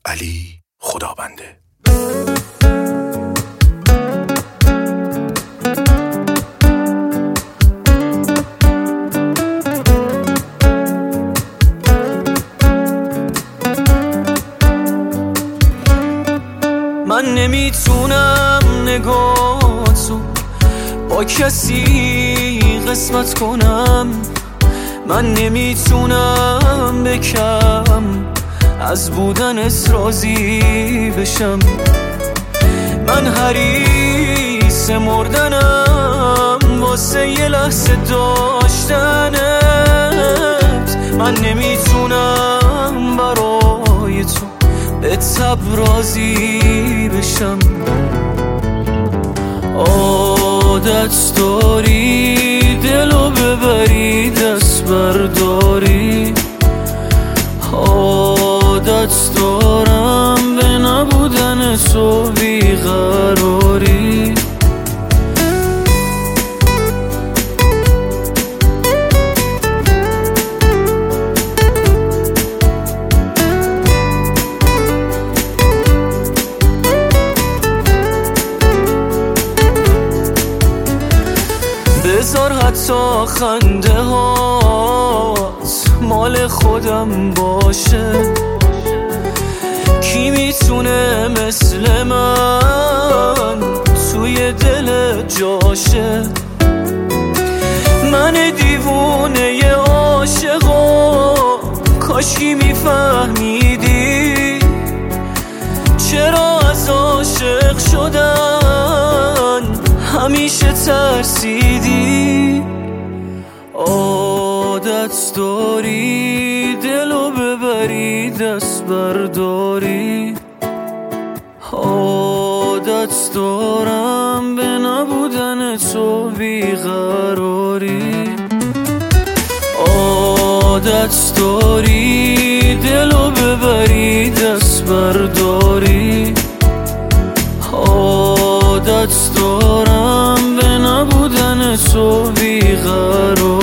علی خدابنده. من نمیتونم نگاهتو با کسی قسمت کنم، من نمیتونم بکم از بودنت راضی بشم. من حریص مردنم واسه یه لحظه داشتنت. من نمیتونم برای تو به تب راضی بشم. عادت داری دلو ببری دست برداری، عادت دارم به نبودن تو بیقراری. بذار حتی خنده هات مال خودم باشه، کی میتونه مثل من توی دل جاشه. من دیوونه عاشقا کاشکی میفهمیدی چرا از عاشق شدن همیشه ترسیدی. عادت داری دلو ببری دست برداری، عادت دارم به نبودن تو بیقراری. عادت داری دلو ببری دست برداری، عادت دارم به نبودن تو بیقراری.